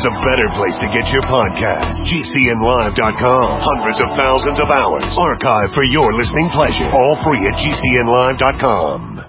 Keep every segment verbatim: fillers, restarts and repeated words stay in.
there's a better place to get your podcast. G C N live dot com. Hundreds of thousands of hours archived for your listening pleasure. All free at G C N live dot com.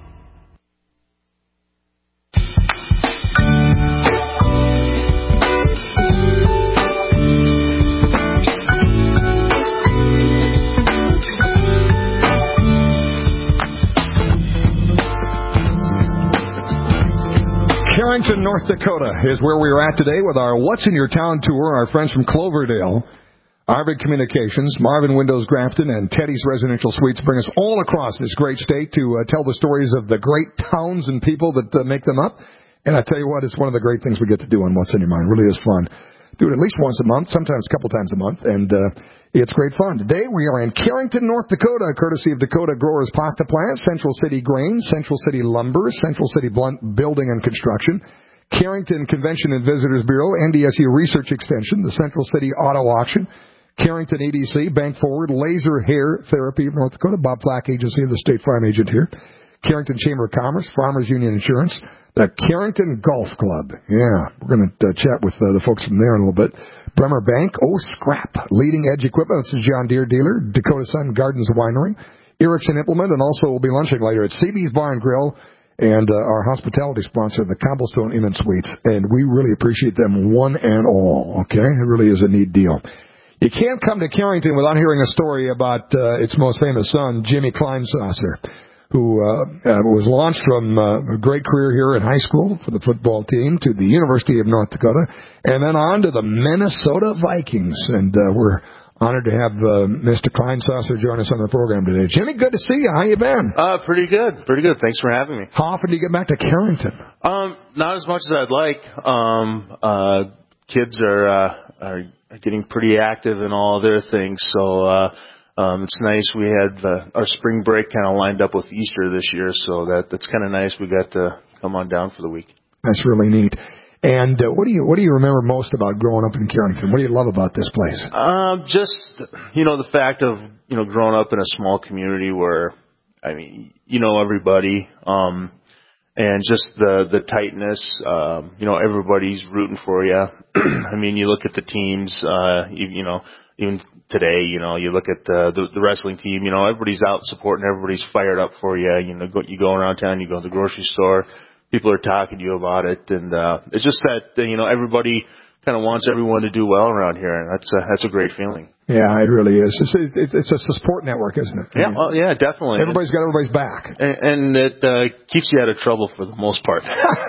Carrington, North Dakota is where we are at today with our What's in Your Town tour. Our friends from Cloverdale, Arvid Communications, Marvin Windows Grafton, and Teddy's Residential Suites bring us all across this great state to uh, tell the stories of the great towns and people that uh, make them up. And I tell you what, it's one of the great things we get to do on What's in Your Mind. It really is fun. Do it at least once a month, sometimes a couple times a month, and uh, it's great fun. Today we are in Carrington, North Dakota, courtesy of Dakota Growers Pasta Plant, Central City Grain, Central City Lumber, Central City Blunt Building and Construction, Carrington Convention and Visitors Bureau, N D S U Research Extension, the Central City Auto Auction, Carrington E D C, Bank Forward, Laser Hair Therapy of North Dakota, Bob Flack Agency, the State Farm Agent here, Carrington Chamber of Commerce, Farmers Union Insurance, the Carrington Golf Club. Yeah, we're going to uh, chat with uh, the folks from there in a little bit. Bremer Bank, Oh Scrap, Leading Edge Equipment, this is John Deere dealer, Dakota Sun Gardens Winery, Erickson Implement, and also we'll be lunching later at C B's Bar and Grill, and uh, our hospitality sponsor, the Cobblestone Inn and Suites, and we really appreciate them one and all, okay? It really is a neat deal. You can't come to Carrington without hearing a story about uh, its most famous son, Jimmy Kleinsasser, who uh, uh, was launched from uh, a great career here in high school for the football team to the University of North Dakota, and then on to the Minnesota Vikings. And uh, we're honored to have uh, Mister Kleinsasser join us on the program today. Jimmy, good to see you. How you been? Uh, pretty good. Pretty good. Thanks for having me. How often do you get back to Carrington? Um, not as much as I'd like. Um, uh, kids are, uh, are are getting pretty active in all their things, so uh, um, it's nice. We had uh, our spring break kind of lined up with Easter this year, so that that's kind of nice. We got to come on down for the week. That's really neat. And uh, what do you what do you remember most about growing up in Carrington? What do you love about this place? Um, just you know the fact of you know growing up in a small community where I mean you know everybody, um, and just the the tightness. Um, you know everybody's rooting for you. I mean you look at the teams. Uh, you, you know even today you know you look at the, the the wrestling team. You know everybody's out supporting. Everybody's fired up for you. You know go, you go around town. You go to the grocery store. People are talking to you about it, and uh, it's just that you know everybody kind of wants everyone to do well around here, and that's a, that's a great feeling. Yeah, it really is. It's, it's, it's a support network, isn't it? Yeah, well, yeah, definitely. Everybody's got everybody's back, and, and it uh, keeps you out of trouble for the most part.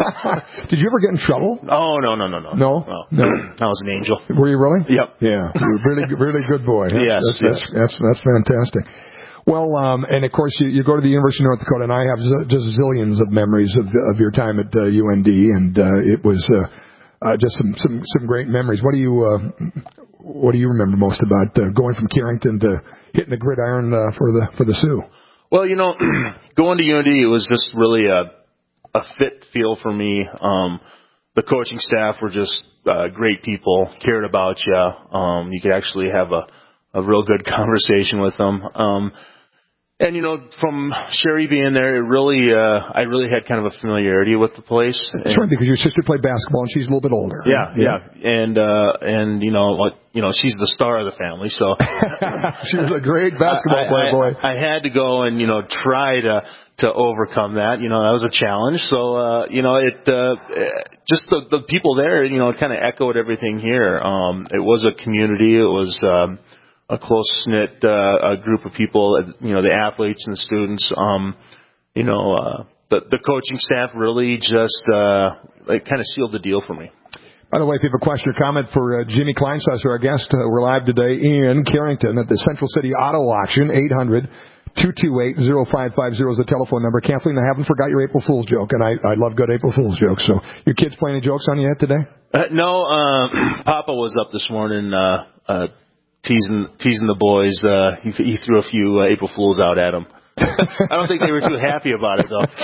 Did you ever get in trouble? Oh no, no, no, no, no, no. no. I was an angel. Were you really? Yep. Yeah, you were really, really good boy. That's, yes, that's, yes. That's, that's that's fantastic. Well, um, and of course, you, you go to the University of North Dakota, and I have z- just zillions of memories of of your time at uh, U N D, and uh, it was uh, uh, just some, some some great memories. What do you uh, what do you remember most about uh, going from Carrington to hitting the gridiron uh, for the for the Sioux? Well, you know, going to U N D, it was just really a a fit feel for me. Um, the coaching staff were just uh, great people, cared about you. Um, you could actually have a a real good conversation with them. Um, And, you know, from Sherry being there, it really, uh, I really had kind of a familiarity with the place. That's right, because your sister played basketball and she's a little bit older. Yeah, yeah. yeah. And, uh, and, you know, like, you know, she's the star of the family, so. She was a great basketball I, player, I, boy. I had to go and, you know, try to, to overcome that. You know, that was a challenge. So, uh, you know, it, uh, just the, the people there, you know, it kind of echoed everything here. Um, it was a community. It was, um, a close-knit uh, a group of people, you know, the athletes and the students. Um, you know, uh, the, the coaching staff really just uh, it kind of sealed the deal for me. By the way, if you have a question or comment for uh, Jimmy Kleinsasser, our guest, uh, we're live today in Carrington at the Central City Auto Auction. eight hundred, two two eight, zero five five zero is the telephone number. Kathleen, I haven't forgot your April Fool's joke, and I, I love good April Fool's jokes. So your kids playing any jokes on you yet today? Uh, no, uh, Papa was up this morning uh, uh, teasing teasing the boys. Uh, he, he threw a few uh, April Fools out at them. I don't think they were too happy about it, though.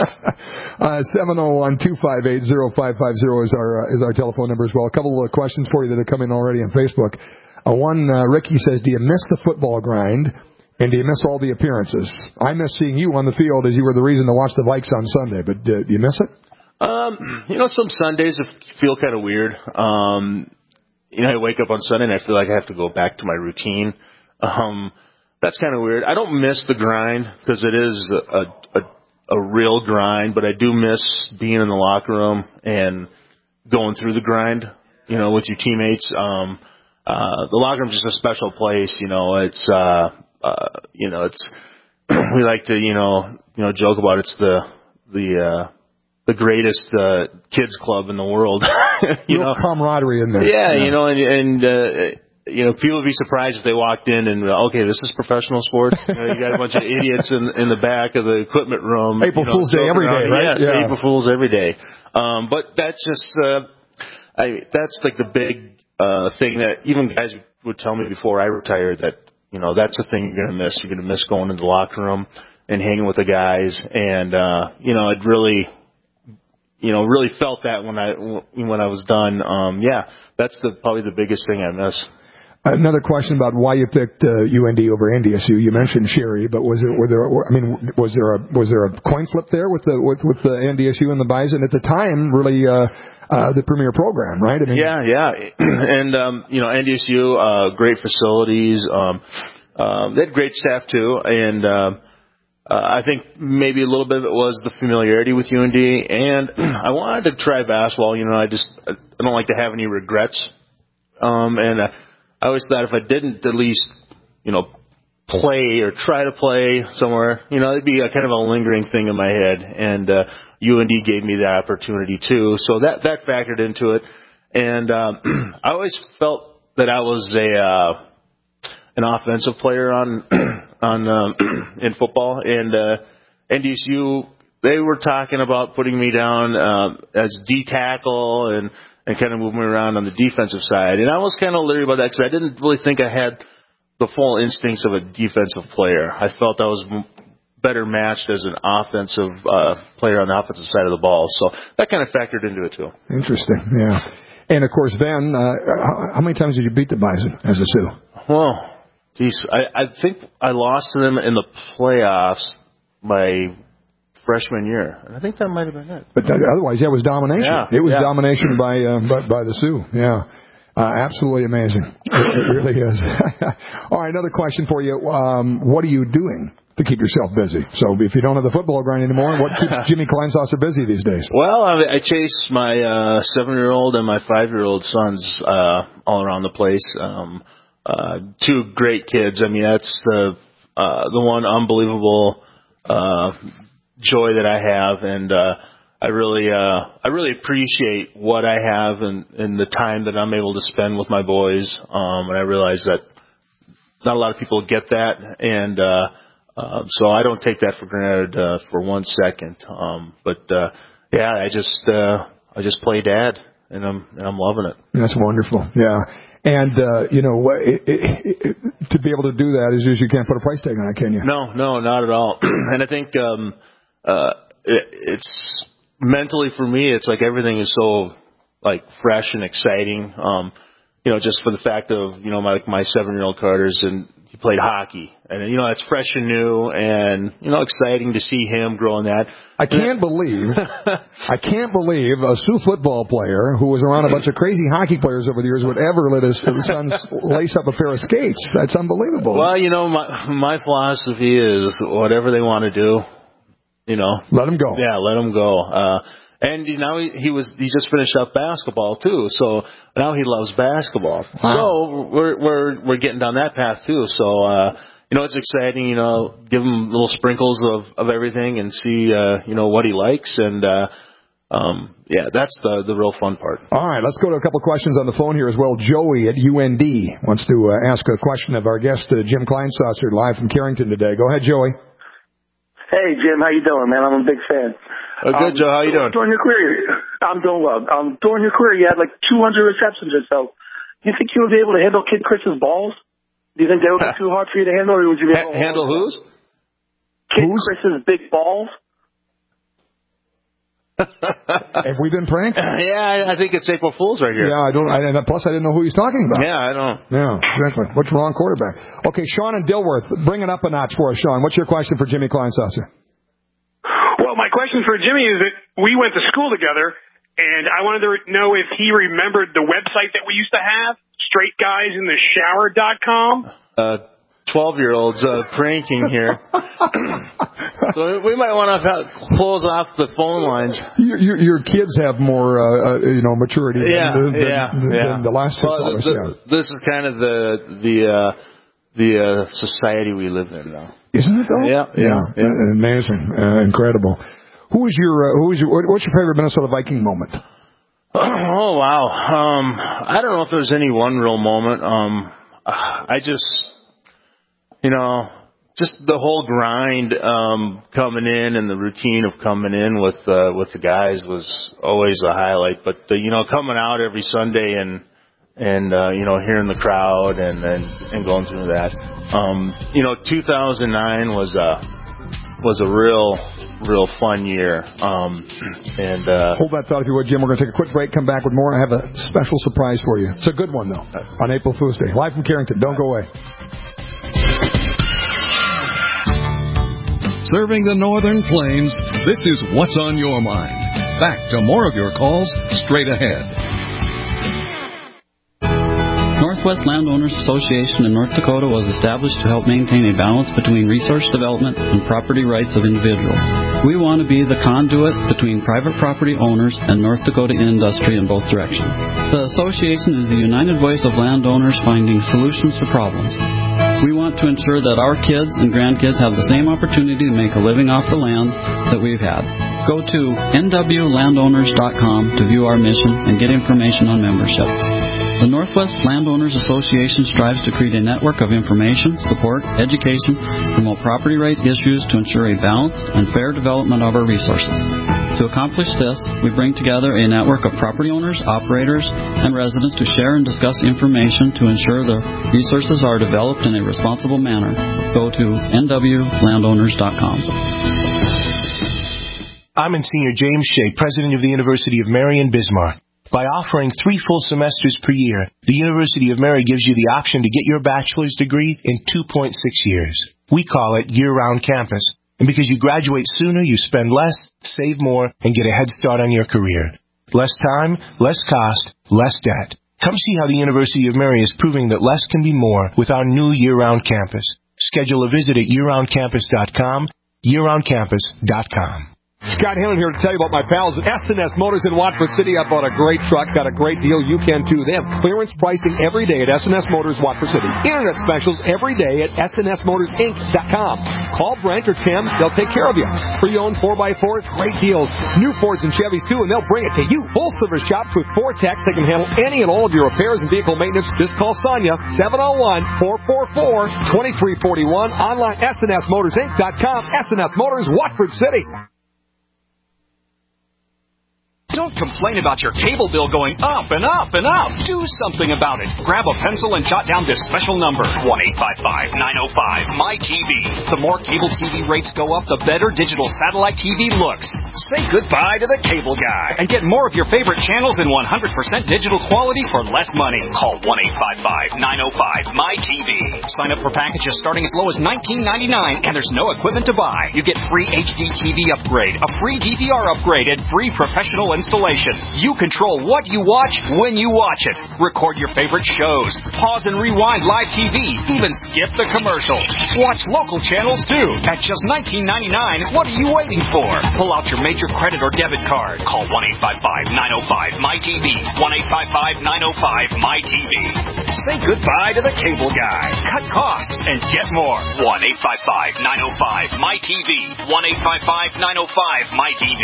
Uh, seven oh one, two five eight, zero five five zero is our uh, is our telephone number as well. A couple of questions for you that have come in already on Facebook. Uh, one, uh, Ricky says, do you miss the football grind, and do you miss all the appearances? I miss seeing you on the field as you were the reason to watch the Vikes on Sunday, but uh, do you miss it? Um, you know, some Sundays feel kind of weird. Um, you know, I wake up on Sunday and I feel like I have to go back to my routine. Um, that's kind of weird. I don't miss the grind because it is a, a, a real grind, but I do miss being in the locker room and going through the grind, you know, with your teammates. Um, uh, the locker room is just a special place, you know, it's, uh, uh, you know, it's, we like to, you know, you know, joke about it's the, the, uh, the greatest, uh, kids club in the world. you Real know, camaraderie in there. Yeah, yeah. you know, and, and, uh, you know, people would be surprised if they walked in and, okay, this is professional sports. You know, you got a bunch of idiots in, in the back of the equipment room. April you know, Fool's Day every day, around. right? Yes, yeah. April Fool's every day. Um, but that's just, uh, I, that's like the big, uh, thing that even guys would tell me before I retired that, you know, that's the thing you're going to miss. You're going to miss going to the locker room and hanging with the guys. And, uh, you know, it really, you know, really felt that when I, when I was done. Um, yeah, that's the, probably the biggest thing I miss. Another question about why you picked uh, U N D over N D S U. You mentioned Sherry, but was there, were there? I mean, was there a was there a coin flip there with the with, with the N D S U and the Bison at the time? Really, uh, uh, the premier program, right? I mean, yeah, yeah, and um, you know, N D S U, uh, great facilities. Um, uh, they had great staff too, and uh, uh, I think maybe a little bit of it was the familiarity with U N D, and I wanted to try basketball. You know, I just I don't like to have any regrets, um, and. Uh, I always thought if I didn't at least, you know, play or try to play somewhere, you know, it'd be a kind of a lingering thing in my head. And uh, U N D gave me that opportunity too, so that that factored into it. And um, I always felt that I was a uh, an offensive player on on um, in football, and uh, N D S U they were talking about putting me down uh, as D tackle and. and kind of move me around on the defensive side. And I was kind of leery about that because I didn't really think I had the full instincts of a defensive player. I felt I was better matched as an offensive uh, player on the offensive side of the ball. So that kind of factored into it, too. Interesting, yeah. And, of course, then, uh, how many times did you beat the Bison as a Sioux? Well, geez, I, I think I lost to them in the playoffs by freshman year, and I think that might have been it. But that, otherwise, yeah, it was domination. Yeah, it was yeah. domination by, uh, by by the Sioux. Yeah, uh, absolutely amazing. It, it really is. All right, another question for you. Um, what are you doing to keep yourself busy? So, if you don't have the football grind anymore, what keeps Jimmy Kleinsasser busy these days? Well, I, I chase my uh, seven-year-old and my five-year-old sons uh, all around the place. Um, uh, two great kids. I mean, that's the uh, the one unbelievable. Uh, joy that I have, and uh, I really, uh, I really appreciate what I have and, and the time that I'm able to spend with my boys. Um, and I realize that not a lot of people get that, and uh, uh, so I don't take that for granted uh, for one second. Um, but uh, yeah, I just, uh, I just play dad, and I'm, and I'm loving it. That's wonderful. Yeah. And, uh, you know, it, it, it, to be able to do that is just you can't put a price tag on it, can you? No, no, not at all. And I think, um, uh, it, it's mentally for me, it's like everything is so like fresh and exciting. Um, you know, just for the fact of, you know, my, my seven-year-old Carter's and he played hockey, and, you know, that's fresh and new and, you know, exciting to see him grow in that. I can't believe, I can't believe a Sioux football player who was around a bunch of crazy hockey players over the years would ever let his son lace up a pair of skates. That's unbelievable. Well, you know, my, my philosophy is whatever they want to do, you know. Let them go. Yeah, let them go. Uh, and you know, he, he was, he just finished up basketball too, so now he loves basketball. Wow. So we're, we're, we're getting down that path too. So, uh, you know, it's exciting, you know, give him little sprinkles of, of everything and see, uh, you know, what he likes. And, uh, um, yeah, that's the, the real fun part. All right, let's go to a couple of questions on the phone here as well. Joey at U N D wants to uh, ask a question of our guest, uh, Jim Kleinsasser, live from Carrington today. Go ahead, Joey. Hey, Jim, how you doing, man? I'm a big fan. Oh, good, um, Joe. How you doing? During your career, I'm doing well. Um, during your career, you had like two hundred receptions or so. Do you think you would be able to handle Kid Chris's balls? Do you think they would be too hard for you to handle, or would you be able to handle whose? Kid Who's? Chris's big balls. Have we been pranked? Yeah, I think it's April Fool's right here. Yeah, I don't. I, plus, I didn't know who he's talking about. Yeah, I don't. Yeah, exactly. What's wrong, quarterback? Okay, Sean and Dilworth, bring it up a notch for us, Sean. What's your question for Jimmy Kleinsasser? Well, my question for Jimmy is that we went to school together, and I wanted to know if he remembered the website that we used to have, straight guys in the shower dot com. Uh, twelve-year-olds uh, pranking here. So we might want to close off the phone lines. Your, your, your kids have more, uh, uh, you know, maturity yeah, than, than, yeah, than, yeah. than the last six well, of us. The, Yeah. This is kind of the the uh, the uh, society we live in now. Isn't it though? Yeah, yeah, yeah. yeah. Amazing, uh, incredible. Who is your uh, who is your what's your favorite Minnesota Viking moment? Oh wow, um, I don't know if there's any one real moment. Um, I just, you know, just the whole grind um, coming in and the routine of coming in with uh, with the guys was always a highlight. But the, you know, coming out every Sunday and and uh, you know, hearing the crowd and and, and going through that. Um, you know, two thousand nine was a was a real, real fun year. Um, and uh, Hold that thought if you would, Jim. We're going to take a quick break, come back with more. I have a special surprise for you. It's a good one, though, on April Fool's Day. Live from Carrington. Don't go away. Serving the Northern Plains, this is What's on Your Mind. Back to more of your calls straight ahead. Northwest Landowners Association in North Dakota was established to help maintain a balance between resource development and property rights of individuals. We want to be the conduit between private property owners and North Dakota industry in both directions. The association is the united voice of landowners finding solutions to problems. We want to ensure that our kids and grandkids have the same opportunity to make a living off the land that we've had. Go to N W landowners dot com to view our mission and get information on membership. The Northwest Landowners Association strives to create a network of information, support, education, promote property rights issues to ensure a balanced and fair development of our resources. To accomplish this, we bring together a network of property owners, operators, and residents to share and discuss information to ensure the resources are developed in a responsible manner. Go to N W landowners dot com. I'm Monsignor James Shea, President of the University of Mary in Bismarck. By offering three full semesters per year, the University of Mary gives you the option to get your bachelor's degree in two point six years. We call it year-round campus. And because you graduate sooner, you spend less, save more, and get a head start on your career. Less time, less cost, less debt. Come see how the University of Mary is proving that less can be more with our new year-round campus. Schedule a visit at year round campus dot com, year round campus dot com. Scott Hannon here to tell you about my pals at S and S Motors in Watford City. I bought a great truck, got a great deal. You can too. They have clearance pricing every day at S and S Motors Watford City. Internet specials every day at S and S motors inc dot com. Call Brent or Tim. They'll take care of you. Pre-owned four by fours, great deals. New Fords and Chevys too, and they'll bring it to you. Full service shops with four techs. They can handle any and all of your repairs and vehicle maintenance. Just call Sonia, seven oh one, four four four, two three four one. Online, S and S motors inc dot com. S and S Motors, Watford City. Don't complain about your cable bill going up and up and up. Do something about it. Grab a pencil and jot down this special number, one eight five five, nine oh five, M Y T V. The more cable T V rates go up, the better digital satellite T V looks. Say goodbye to the cable guy and get more of your favorite channels in one hundred percent digital quality for less money. Call one eight five five, nine oh five, M Y T V. Sign up for packages starting as low as nineteen ninety-nine, and there's no equipment to buy. You get free H D T V upgrade, a free D V R upgrade, and free professional installation. You control what you watch when you watch it. Record your favorite shows. Pause and rewind live T V. Even skip the commercials. Watch local channels too. At just nineteen ninety-nine, what are you waiting for? Pull out your major credit or debit card. Call one eight five five, nine oh five, M Y T V. one eight five five, nine oh five, M Y T V. Say goodbye to the cable guy. Cut costs and get more. one eight five five, nine oh five, M Y T V. one eight five five, nine oh five, M Y T V.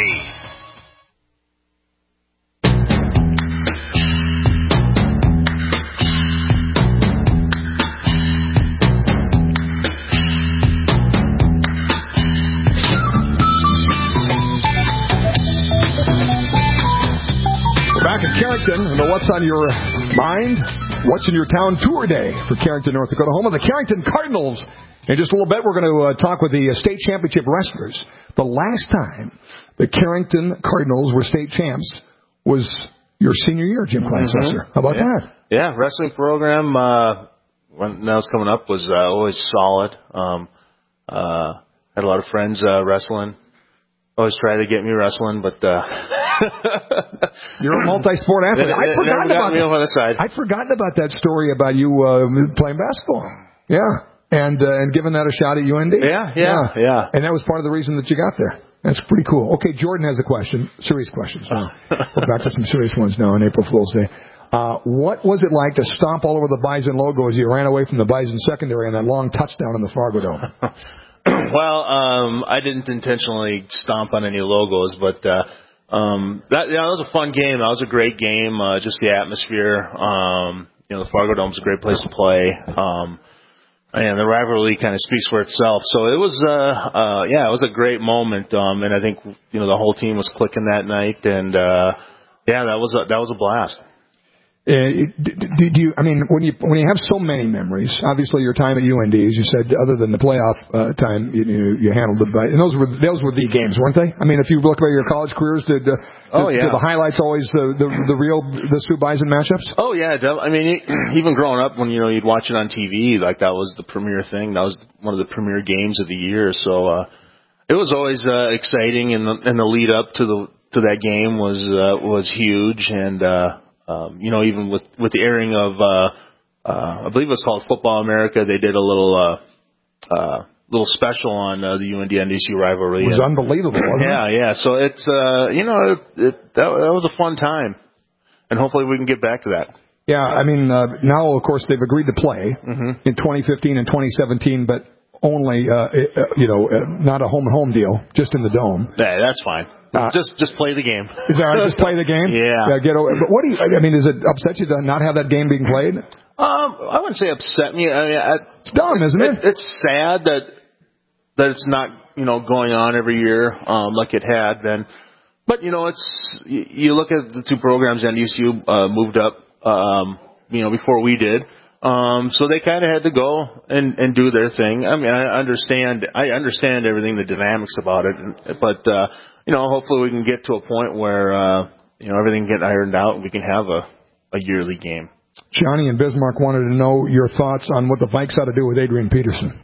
Back at Carrington, and the What's on Your Mind, What's in Your Town Tour Day for Carrington, North Dakota, home of the Carrington Cardinals. In just a little bit, we're going to uh, talk with the uh, state championship wrestlers. The last time the Carrington Cardinals were state champs was your senior year, Jim Klansesser. Mm-hmm. How about yeah. that? Yeah, wrestling program, uh, when that was coming up, was uh, always solid. Um, uh, had a lot of friends uh, wrestling. always try to get me wrestling, but uh, you're a multi-sport athlete. It, I'd it forgotten never got about me that. over the side. I'd forgotten about that story about you uh, playing basketball. Yeah, and uh, and giving that a shot at U N D. Yeah, yeah, yeah, yeah. And that was part of the reason that you got there. That's pretty cool. Okay, Jordan has a question. Serious questions. So we're back to some serious ones now on April Fool's Day. Uh, what was it like to stomp all over the Bison logo as you ran away from the Bison secondary on that long touchdown in the Fargo Dome? Well, um, I didn't intentionally stomp on any logos, but uh, um, that, yeah, that was a fun game. That was a great game. Uh, just the atmosphere. Um, you know, the Fargo Dome's a great place to play. Um, and the rivalry kind of speaks for itself. So it was, uh, uh, yeah, it was a great moment. Um, and I think, you know, the whole team was clicking that night. And, uh, yeah, that was a, that was a blast. Uh, do, do you? I mean, when you when you have so many memories, obviously your time at U N D, as you said, other than the playoff uh, time, you, you you handled it by, and those were those were the games, weren't they? I mean, if you look at your college careers, did, uh, oh did, yeah, did the highlights always the the, the real the Sioux Bison matchups? Oh yeah, I mean, even growing up, when you know you'd watch it on T V, like that was the premier thing. That was one of the premier games of the year. So uh, it was always uh, exciting, and the, and the lead up to the to that game was uh, was huge, and. Uh, Um, you know, even with, with the airing of, uh, uh, I believe it was called Football America, they did a little, uh, uh, little special on uh, the U N D N D C rivalry. It was and, unbelievable, wasn't yeah, it? Yeah, So it's, uh, you know, it, it, that, that was a fun time. And hopefully we can get back to that. Yeah, I mean, uh, now, of course, they've agreed to play mm-hmm. in twenty fifteen and twenty seventeen, but only, uh, uh, you know, uh, not a home-and-home deal, just in the Dome. Yeah, that's fine. Uh, just just play the game. Is that right? Just play the game? Yeah. yeah get over, but what do you, I mean, does it upset you to not have that game being played? Um, I wouldn't say upset me. I mean, I, it's dumb, isn't it? it? It's sad that that it's not, you know, going on every year um, like it had been. But, you know, it's you, you look at the two programs N D S U uh, moved up, um, you know, before we did. Um, so they kind of had to go and, and do their thing. I mean, I understand, I understand everything, the dynamics about it, but, uh, you know, hopefully we can get to a point where, uh, you know, everything get ironed out and we can have a, a yearly game. Johnny in Bismarck wanted to know your thoughts on what the Vikes ought to do with Adrian Peterson.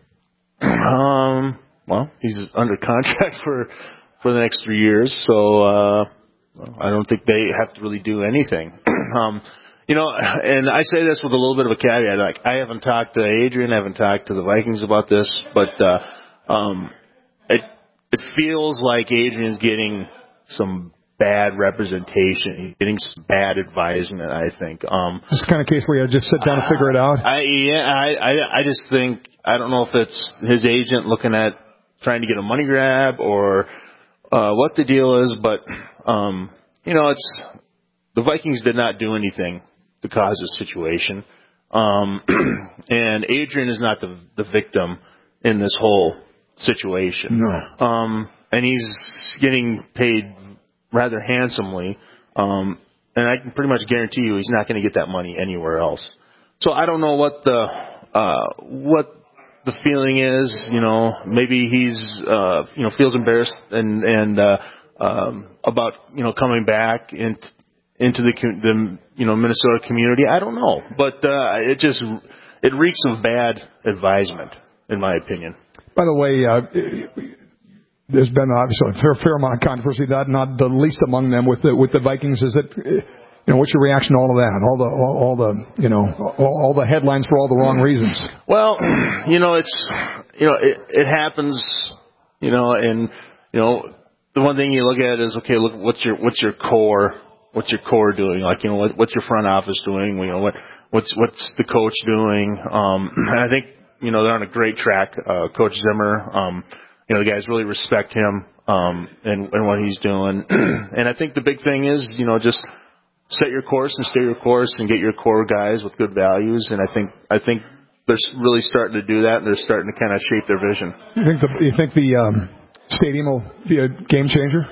Um, well, he's under contract for, for the next three years. So, uh, well, I don't think they have to really do anything. um, You know, and I say this with a little bit of a caveat. Like, I haven't talked to Adrian, I haven't talked to the Vikings about this, but uh, um, it it feels like Adrian's getting some bad representation. He's getting some bad advisement, I think. Um, this is the kind of case where you just sit down and figure it out. I yeah, I, I I just think I don't know if it's his agent looking at trying to get a money grab or uh, what the deal is, but um, you know, it's the Vikings did not do anything to cause this situation. Um, and Adrian is not the the victim in this whole situation. No. Um, and he's getting paid rather handsomely. Um, and I can pretty much guarantee you he's not going to get that money anywhere else. So I don't know what the, uh, what the feeling is, you know, maybe he's, uh, you know, feels embarrassed and, and, uh, um, about, you know, coming back and, into the, the you know Minnesota community. I don't know, but uh, it just it reeks of bad advisement, in my opinion. By the way, uh, there's been obviously a fair, fair amount of controversy. That not the least among them with the with the Vikings. Is it? You know, what's your reaction to all of that? All the all, all the you know all, all the headlines for all the wrong reasons. Well, you know it's you know it, it happens. You know, and you know the one thing you look at is okay. Look, what's your what's your core. What's your core doing? Like, you know, what, what's your front office doing? You know, what, what's, what's the coach doing? Um, and I think, you know, they're on a great track. Uh, Coach Zimmer, um, you know, the guys really respect him, um, and, and what he's doing. And I think the big thing is, you know, just set your course and stay your course and get your core guys with good values. And I think, I think they're really starting to do that, and they're starting to kind of shape their vision. You think the, you think the, um, stadium will be a game changer?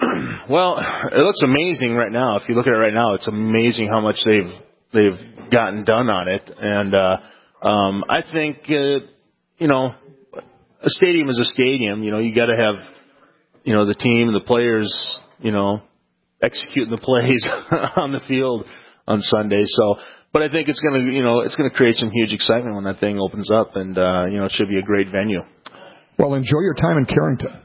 Well, it looks amazing right now. If you look at it right now, it's amazing how much they've they've gotten done on it. And uh, um, I think uh, you know, a stadium is a stadium. You know, you got to have you know the team and the players you know executing the plays on the field on Sunday. So, but I think it's gonna you know it's gonna create some huge excitement when that thing opens up, and uh, you know it should be a great venue. Well, enjoy your time in Carrington.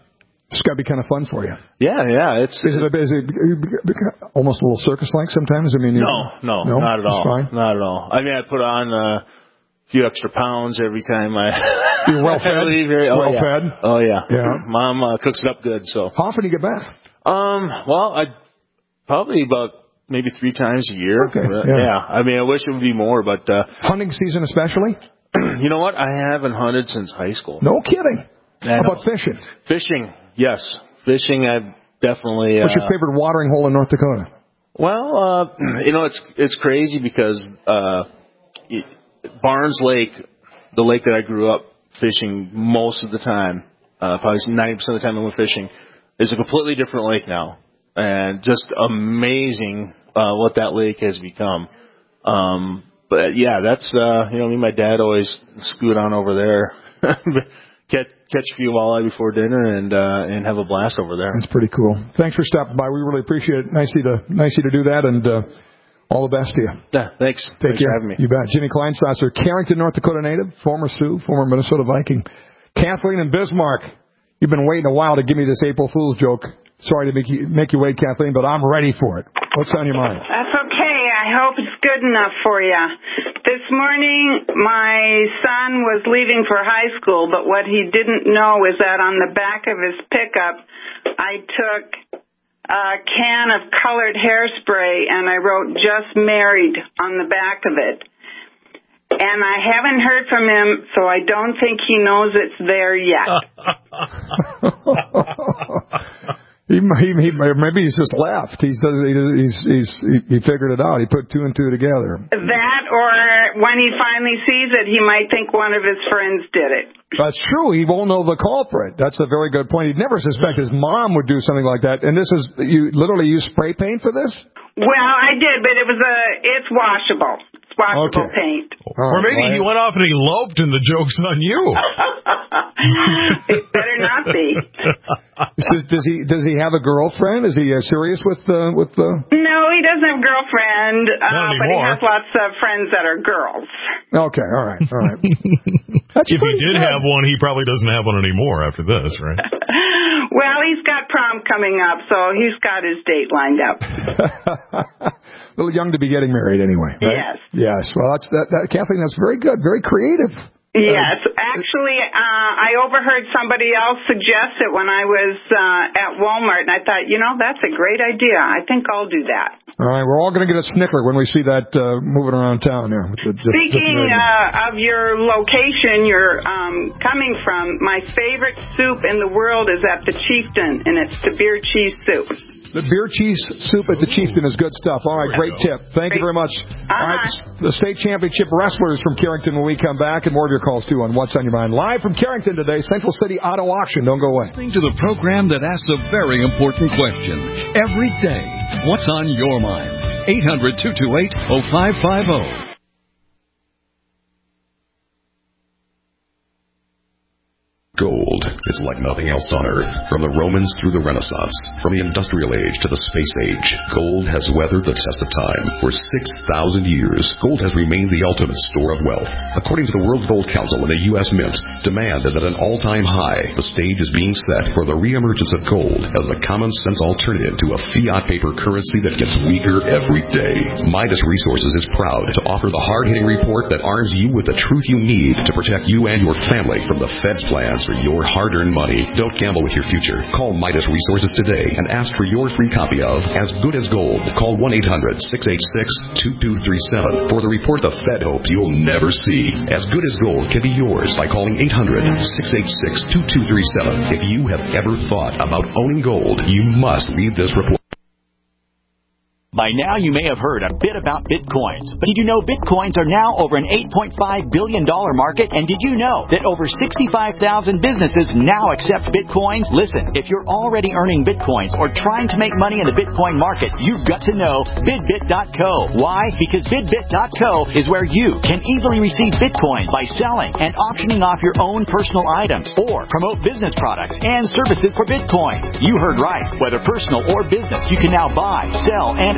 It's got to be kind of fun for you. Yeah, yeah. It's is it, a, is it almost a little circus-like sometimes? I mean, no, no, no, not at all. Fine. Not at all. I mean, I put on uh, a few extra pounds every time I. You're well fed. Very, oh, well yeah. fed. Oh yeah. Yeah. Mom uh, cooks it up good. So. How often do you get back? Um. Well, I probably about maybe three times a year. Okay. But, yeah. yeah. I mean, I wish it would be more, but. Uh, Hunting season, especially. You know what? I haven't hunted since high school. No kidding. I How know. about fishing? Fishing, yes. Fishing, I've definitely. What's uh, your favorite watering hole in North Dakota? Well, uh, you know, it's it's crazy because uh, it, Barnes Lake, the lake that I grew up fishing most of the time, uh, probably ninety percent of the time I went fishing, is a completely different lake now, and just amazing uh, what that lake has become. Um, but yeah, that's uh, you know, me and my dad always scoot on over there. Catch, catch a few walleye before dinner and uh, and have a blast over there. That's pretty cool. Thanks for stopping by. We really appreciate it. Nice of you to, nice of you to do that, and uh, all the best to you. Yeah, thanks. Take thanks care. for having me. You bet. Jimmy Kleinsasser, Carrington, North Dakota native, former Sioux, former Minnesota Viking. Kathleen in Bismarck, you've been waiting a while to give me this April Fool's joke. Sorry to make you, make you wait, Kathleen, but I'm ready for it. What's on your mind? That's okay. I hope it's good enough for you. This morning, my son was leaving for high school, but what he didn't know is that on the back of his pickup, I took a can of colored hairspray and I wrote "Just Married" on the back of it. And I haven't heard from him, so I don't think he knows it's there yet. He, he, he, maybe he's just left. He's, he's, he's, he figured it out. He put two and two together. That, or when he finally sees it, he might think one of his friends did it. That's true. He won't know the culprit. That's a very good point. He'd never suspect his mom would do something like that. And this is, you literally use spray paint for this? Well, I did, but it was a, it's washable. It's washable okay. paint. Or maybe he went off and eloped and the joke's on you. It better not be. Does, does he does he have a girlfriend? Is he uh, serious with uh, with the? Uh... No, he doesn't have a girlfriend, uh, but he has lots of friends that are girls. Okay, all right, all right. That's if he did good. have one, he probably doesn't have one anymore after this, right? Well, he's got prom coming up, so he's got his date lined up. A little young to be getting married, anyway. Right? Yes. Yes. Well, that's that, that. Kathleen, that's very good, very creative. Yes, actually, uh, I overheard somebody else suggest it when I was uh, at Walmart, and I thought, you know, that's a great idea. I think I'll do that. All right, we're all going to get a snicker when we see that uh, moving around town there. With the, Speaking uh, of your location you're um, coming from, my favorite soup in the world is at the Chieftain, and it's the beer cheese soup. The beer cheese soup at the Chieftain is good stuff. All right, great tip. Thank you very much. Uh-huh. All right, the state championship wrestlers from Carrington when we come back, and more of your calls, too, on What's on Your Mind. Live from Carrington today, Central City Auto Auction. Don't go away. Listening to the program that asks a very important question every day. What's on your mind? eight hundred, two two eight, oh five five oh. Gold is like nothing else on Earth. From the Romans through the Renaissance, from the Industrial Age to the Space Age, gold has weathered the test of time. For six thousand years, gold has remained the ultimate store of wealth. According to the World Gold Council and the U S Mint, demand is at an all-time high. The stage is being set for the reemergence of gold as the common-sense alternative to a fiat paper currency that gets weaker every day. Midas Resources is proud to offer the hard-hitting report that arms you with the truth you need to protect you and your family from the Fed's plans for your hard-earned money. Don't gamble with your future. Call Midas Resources today and ask for your free copy of As Good as Gold. Call one eight hundred, six eight six, two two three seven for the report the Fed hopes you'll never see. As Good as Gold can be yours by calling eight hundred, six eight six, two two three seven. If you have ever thought about owning gold, you must read this report. By now, you may have heard a bit about Bitcoins. But did you know Bitcoins are now over an eight point five billion dollars market? And did you know that over sixty-five thousand businesses now accept Bitcoins? Listen, if you're already earning Bitcoins or trying to make money in the Bitcoin market, you've got to know Bidbit dot co. Why? Because Bidbit dot co is where you can easily receive Bitcoin by selling and auctioning off your own personal items or promote business products and services for Bitcoin. You heard right. Whether personal or business, you can now buy, sell, and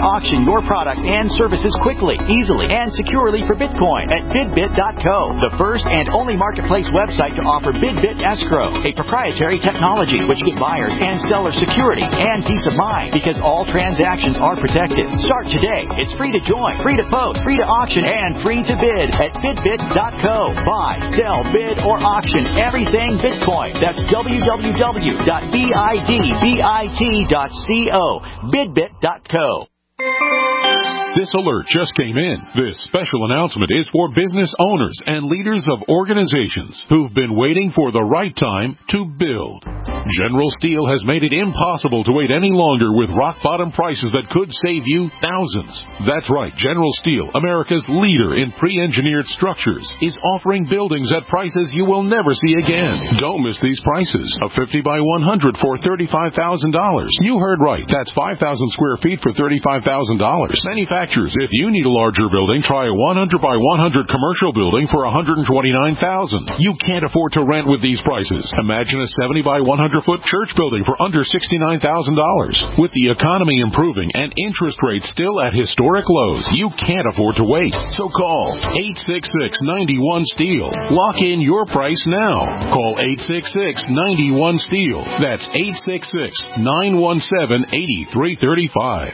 auction your product and services quickly, easily, and securely for Bitcoin at bid bit dot co, the first and only marketplace website to offer BidBit Escrow, a proprietary technology which gives buyers and sellers security and peace of mind because all transactions are protected. Start today. It's free to join, free to post, free to auction, and free to bid at bid bit dot co. Buy, sell, bid, or auction everything Bitcoin. That's w w w dot bid bit dot co. bid bit dot co. This alert just came in. This special announcement is for business owners and leaders of organizations who've been waiting for the right time to build. General Steel has made it impossible to wait any longer with rock-bottom prices that could save you thousands. That's right. General Steel, America's leader in pre-engineered structures, is offering buildings at prices you will never see again. Don't miss these prices. A fifty by one hundred for thirty-five thousand dollars. You heard right. That's five thousand square feet for thirty-five thousand dollars. Manufacturers, if you need a larger building, try a one hundred by one hundred commercial building for one hundred twenty-nine thousand dollars. You can't afford to rent with these prices. Imagine a seventy by one hundred foot church building for under sixty-nine thousand dollars. With the economy improving and interest rates still at historic lows, you can't afford to wait. So call eight six six, nine one, STEEL. Lock in your price now. Call eight six six, nine one, STEEL. That's eight six six, nine one seven, eight three three five.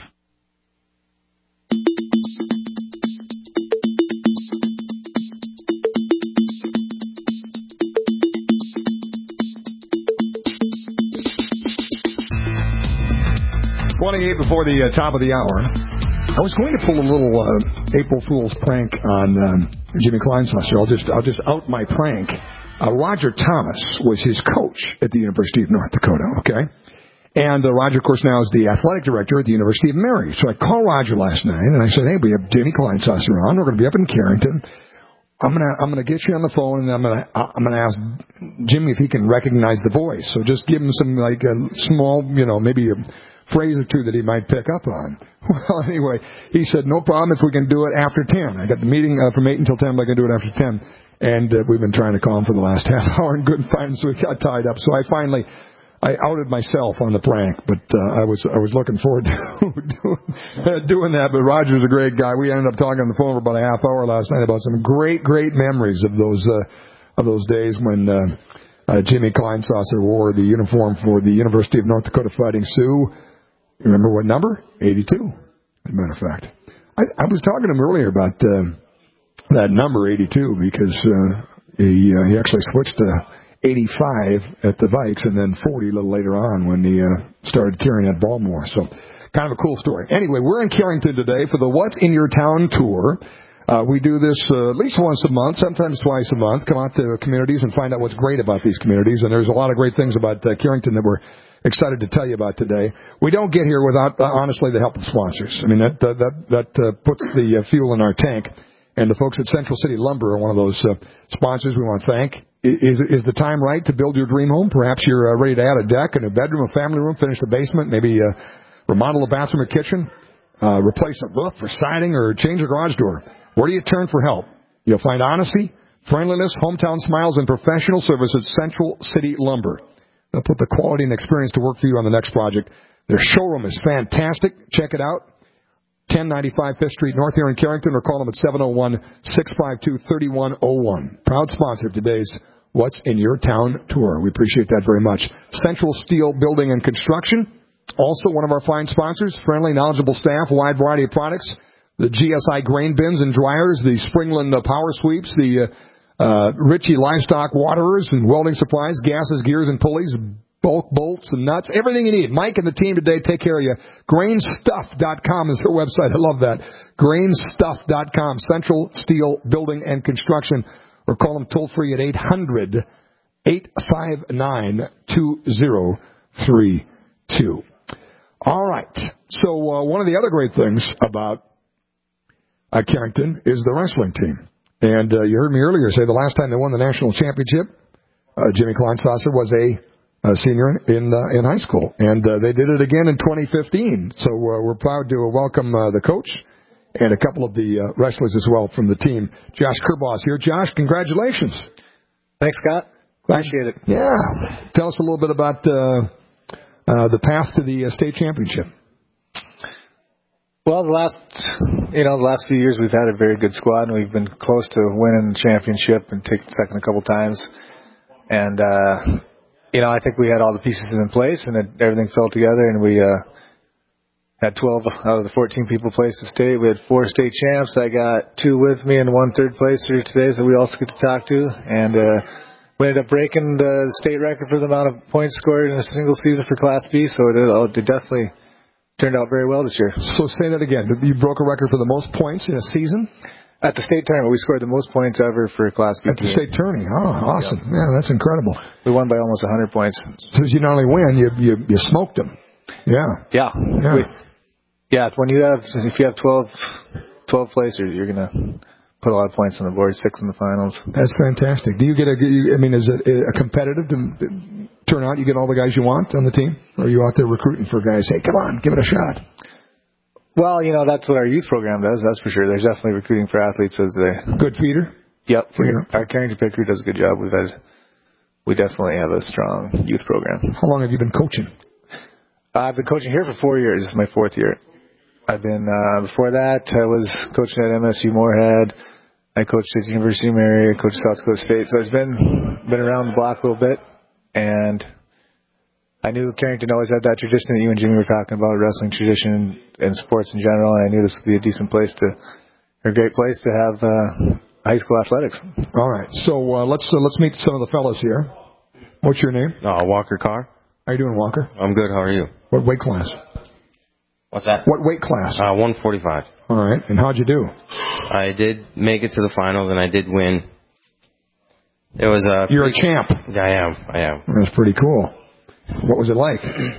twenty-eight before the uh, top of the hour. I was going to pull a little uh, April Fool's prank on um, Jimmy Kleinsasser. I'll just I'll just out my prank. Uh, Roger Thomas was his coach at the University of North Dakota. Okay, and uh, Roger, of course, now is the athletic director at the University of Mary. So I called Roger last night and I said, "Hey, we have Jimmy Kleinsasser on. We're going to be up in Carrington. I'm gonna I'm gonna get you on the phone and I'm gonna I'm gonna ask Jimmy if he can recognize the voice. So just give him some like a small, you know, maybe a phrase or two that he might pick up on." Well, anyway, he said, "No problem if we can do it after ten. I got the meeting uh, from eight until ten, but I can do it after ten. And uh, we've been trying to call him for the last half hour and couldn't find him, so we got tied up. So I finally, I outed myself on the prank, but uh, I was I was looking forward to doing, uh, doing that. But Roger's a great guy. We ended up talking on the phone for about a half hour last night about some great, great memories of those uh, of those days when uh, uh, Jimmy Kleinsasser wore the uniform for the University of North Dakota Fighting Sioux. You remember what number? eighty-two, as a matter of fact. I, I was talking to him earlier about uh, that number, eighty-two, because uh, he uh, he actually switched to eighty-five at the Vikes and then forty a little later on when he uh, started carrying at Baltimore. So kind of a cool story. Anyway, we're in Carrington today for the What's in Your Town tour. Uh, we do this uh, at least once a month, sometimes twice a month. Come out to communities and find out what's great about these communities. And there's a lot of great things about uh, Carrington that we're excited to tell you about today. We don't get here without, uh, honestly, the help of sponsors. I mean, that that that, that uh, puts the uh, fuel in our tank. And the folks at Central City Lumber are one of those uh, sponsors we want to thank. Is is the time right to build your dream home? Perhaps you're uh, ready to add a deck and a bedroom, a family room, finish the basement, maybe uh, remodel a bathroom or kitchen, uh, replace a roof or siding, or change a garage door. Where do you turn for help? You'll find honesty, friendliness, hometown smiles, and professional service at Central City Lumber. They'll put the quality and experience to work for you on the next project. Their showroom is fantastic. Check it out. ten ninety-five Fifth Street North here in Carrington, or call them at seven oh one, six five two, three one oh one. Proud sponsor of today's What's in Your Town tour. We appreciate that very much. Central Steel Building and Construction, also one of our fine sponsors. Friendly, knowledgeable staff, wide variety of products. The G S I grain bins and dryers, the Springland uh, power sweeps, the uh, uh, Ritchie livestock waterers and welding supplies, gases, gears, and pulleys, bulk bolts and nuts, everything you need. Mike and the team today take care of you. grain stuff dot com is their website. I love that. grain stuff dot com, Central Steel Building and Construction, or call them toll free at eight hundred, eight five nine, two oh three two. All right. So uh, one of the other great things about uh, Carrington is the wrestling team. And uh, you heard me earlier say the last time they won the national championship, uh, Jimmy Kleinsasser was a Uh, senior in uh, in high school, and uh, they did it again in twenty fifteen. So uh, we're proud to welcome uh, the coach and a couple of the uh, wrestlers as well from the team. Josh Kerboss here. Josh, congratulations! Thanks, Scott. Appreciate it. Yeah. Tell us a little bit about uh, uh, the path to the uh, state championship. Well, the last, you know, the last few years we've had a very good squad, and we've been close to winning the championship and taking second a couple times. And, uh, you know, I think we had all the pieces in place, and it, everything fell together, and we uh, had twelve out of the fourteen people place the state. We had four state champs. I got two with me and one third placer today that we also get to talk to. And uh, we ended up breaking the state record for the amount of points scored in a single season for Class B, so it, it definitely turned out very well this year. So say that again. You broke a record for the most points in a season? At the state tournament, we scored the most points ever for Class B. At the state tourney. Oh, awesome. Yeah. yeah, that's incredible. We won by almost one hundred points. So you not only win, you you, you smoked them. Yeah. Yeah. Yeah. We, yeah, when you have, if you have twelve, twelve placers, you're going to put a lot of points on the board, six in the finals. That's fantastic. Do you get a, I mean, is it a competitive turnout? You get all the guys you want on the team? Or are you out there recruiting for guys? Hey, come on, give it a shot. Well, you know, that's what our youth program does, that's for sure. There's definitely recruiting for athletes as a good feeder. Yep. Yeah. Our Carrington Pick Crew does a good job. We've had, we definitely have a strong youth program. How long have you been coaching? Uh, I've been coaching here for four years. This is my fourth year. I've been, uh, before that, I was coaching at M S U Moorhead. I coached at the University of Mary. I coached South Dakota State. So I've been, been around the block a little bit. And I knew Carrington always had that tradition that you and Jimmy were talking about, wrestling tradition and sports in general. And I knew this would be a decent place to, or a great place to have uh, high school athletics. All right, so uh, let's uh, let's meet some of the fellas here. What's your name? Uh, Walker Carr. How you doing, Walker? I'm good. How are you? What weight class? What's that? What weight class? Uh, one forty-five. All right, and how'd you do? I did make it to the finals, and I did win. It was a. You're a champ. Yeah, I am. I am. That's pretty cool. What was it like?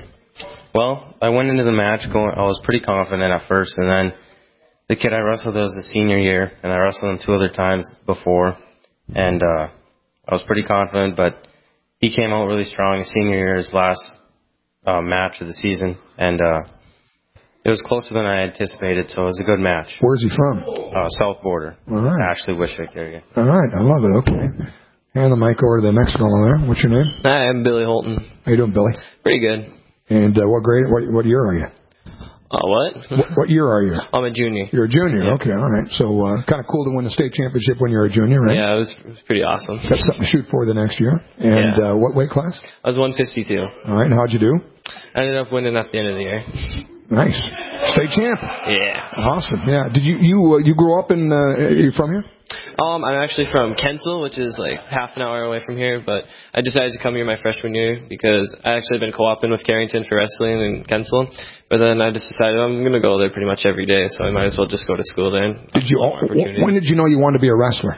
Well, I went into the match going. I was pretty confident at first, and then the kid I wrestled was the senior year, and I wrestled him two other times before, and uh, I was pretty confident. But he came out really strong. His senior year, his last uh, match of the season, and uh, it was closer than I anticipated. So it was a good match. Where's he from? Uh, South Border. All right. Ashley Wishick area. All right, I love it. Okay. Hand the mic over to the next fellow there. What's your name? Hi, I'm Billy Holton. How you doing, Billy? Pretty good. And uh, what grade? What, what year are you? Uh, what? what? What year are you? I'm a junior. You're a junior. Yeah. Okay, all right. So uh, kind of cool to win the state championship when you're a junior, right? Yeah, it was, it was pretty awesome. Got something to shoot for the next year. And yeah. uh, what weight class? I was one fifty-two. All right. And how'd you do? I ended up winning at the end of the year. Nice. State champ. Yeah. Awesome. Yeah. Did you you uh, you grew up in? Uh, are you from here? Um, I'm actually from Kensal, which is like half an hour away from here, but I decided to come here my freshman year because I actually been co-oping with Carrington for wrestling in Kensal, but then I just decided I'm going to go there pretty much every day, so I might as well just go to school there. And did you? When did you know you wanted to be a wrestler?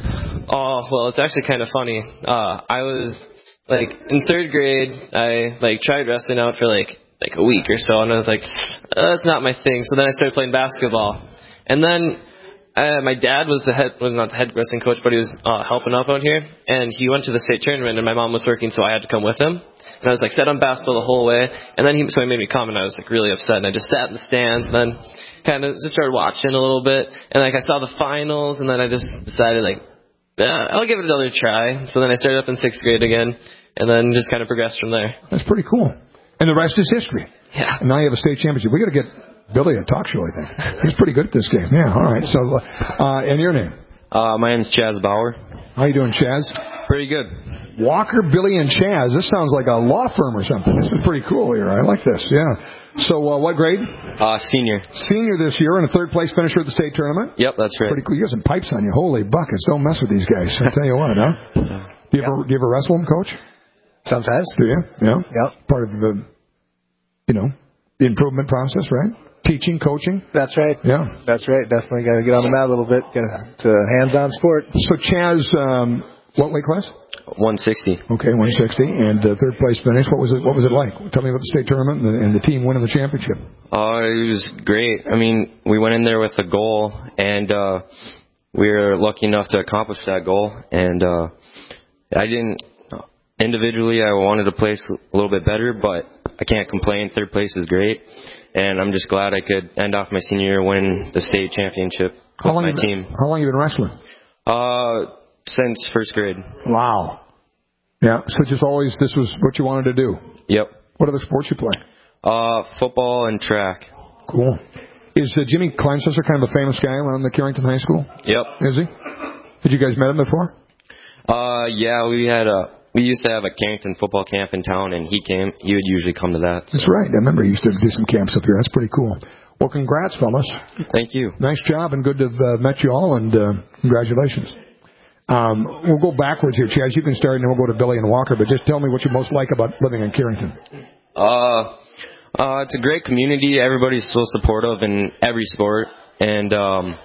Oh, well, it's actually kind of funny. Uh, I was like in third grade, I like tried wrestling out for like like a week or so, and I was like, uh, that's not my thing. So then I started playing basketball, and then uh, my dad was the head, was not the head wrestling coach, but he was uh, helping up out here, and he went to the state tournament, and my mom was working, so I had to come with him. And I was like set on basketball the whole way, and then he so he made me come, and I was like really upset, and I just sat in the stands, and then kind of just started watching a little bit, and like I saw the finals, and then I just decided like, yeah, I'll give it another try. So then I started up in sixth grade again, and then just kind of progressed from there. That's pretty cool. And the rest is history. Yeah. And now you have a state championship. We got to get Billy a talk show, I think. He's pretty good at this game. Yeah, all right. So, uh, and your name? Uh, my name's Chaz Bauer. How you doing, Chaz? Pretty good. Walker, Billy, and Chaz. This sounds like a law firm or something. This is pretty cool here. I like this. Yeah. So, uh, what grade? Uh, senior. Senior this year and a third place finisher at the state tournament? Yep, that's right. Pretty cool. You got some pipes on you. Holy buckets. Don't mess with these guys. I tell you what, huh? Do you, yep. ever, do you ever wrestle them, Coach? Sometimes. Do you? Yeah. Yep. Part of the, you know, the improvement process, right? Teaching, coaching. That's right. Yeah. That's right. Definitely got to get on the mat a little bit. Get to hands-on sport. So, Chaz, um, what weight class? one sixty. Okay, one sixty. And uh, third place finish. What was it? What was it like? Tell me about the state tournament and the, and the team winning the championship. Oh, uh, it was great. I mean, we went in there with a goal, and uh, we were lucky enough to accomplish that goal. And uh, I didn't individually. I wanted to place a little bit better, but I can't complain. Third place is great, and I'm just glad I could end off my senior year winning the state championship with my team. How long have you been wrestling? Uh, since first grade. Wow. Yeah. So just always, this was what you wanted to do. Yep. What other sports you play? Uh, football and track. Cool. Is uh, Jimmy Kleinsusser kind of a famous guy around the Carrington High School? Yep. Is he? Had you guys met him before? Uh, yeah, we had a we used to have a Carrington football camp in town, and he came. He would usually come to that. So. That's right. I remember he used to do some camps up here. That's pretty cool. Well, congrats, fellas. Thank you. Nice job, and good to have uh, met you all, and uh, congratulations. Um, we'll go backwards here, Chaz. You can start, and then we'll go to Billy and Walker. But just tell me what you most like about living in Carrington. Uh. Uh, it's a great community. Everybody's so supportive in every sport, and um,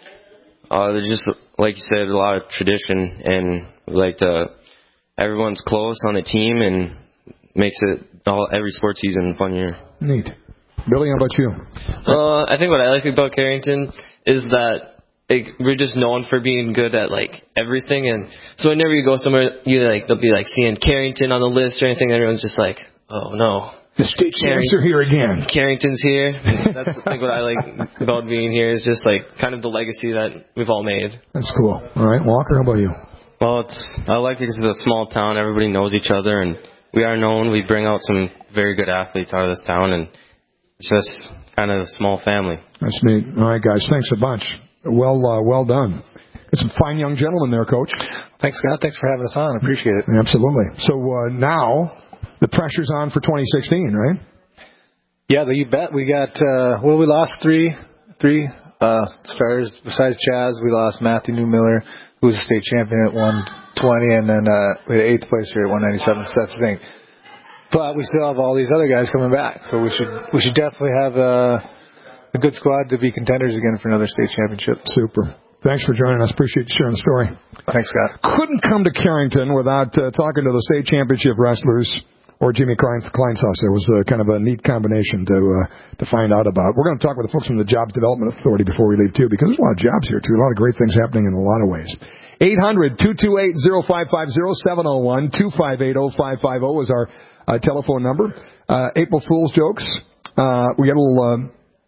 uh, there's just, like you said, a lot of tradition, and like to, everyone's close on the team, and makes it all every sports season fun year. Neat. Billy, how about you? Uh, I think what I like about Carrington is that like, we're just known for being good at like everything, and so whenever you go somewhere, you like they'll be like seeing Carrington on the list or anything, and everyone's just like, oh no. The state champs are here again. Carrington's here. That's like what I like about being here is just like kind of the legacy that we've all made. That's cool. All right, Walker, how about you? Well, it's I like it because it's a small town. Everybody knows each other, and we are known. We bring out some very good athletes out of this town, and it's just kind of a small family. That's neat. All right, guys, thanks a bunch. Well, uh, well done. Got some fine young gentlemen there, Coach. Thanks, Scott. Thanks for having us on. I appreciate it. Absolutely. So uh, now. The pressure's on for twenty sixteen, right? Yeah, you bet. We got, uh, well, we lost three three uh, starters. Besides Chaz, we lost Matthew Newmiller, who was a state champion at one twenty, and then uh, we had eighth place here at one ninety-seven, so that's the thing. But we still have all these other guys coming back, so we should we should definitely have a, a good squad to be contenders again for another state championship. Super. Thanks for joining us. Appreciate you sharing the story. Thanks, Scott. Couldn't come to Carrington without uh, talking to the state championship wrestlers. Or Jimmy Kleinsusser. It was uh, kind of a neat combination to uh, to find out about. We're going to talk with the folks from the Jobs Development Authority before we leave, too, because there's a lot of jobs here, too. A lot of great things happening in a lot of ways. eight hundred, two two eight, oh five five oh, seven oh one, two five eight, oh five five oh is our uh, telephone number. Uh, April Fool's jokes. Uh, we got a little... Uh,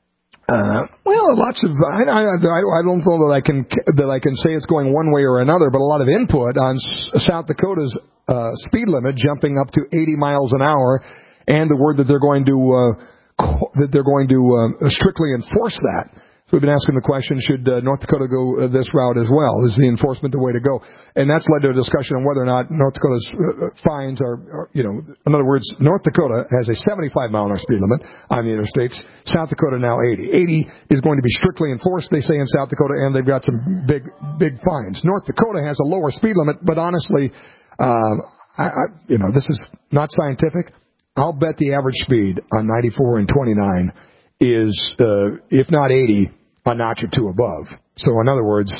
Uh, well, lots of I, I, I don't know that I can that I can say it's going one way or another, but a lot of input on South Dakota's uh, speed limit jumping up to eighty miles an hour, and the word that they're going to uh, that they're going to uh, strictly enforce that. So we've been asking the question: should uh, North Dakota go uh, this route as well? Is the enforcement the way to go? And that's led to a discussion on whether or not North Dakota's uh, fines are, are, you know, in other words, North Dakota has a seventy-five mile an hour speed limit on the interstates. South Dakota now eighty. eighty is going to be strictly enforced, they say, in South Dakota, and they've got some big, big fines. North Dakota has a lower speed limit, but honestly, um, I, I, you know, this is not scientific. I'll bet the average speed on ninety-four and twenty-nine is, uh, if not eighty, a notch or two above. So in other words,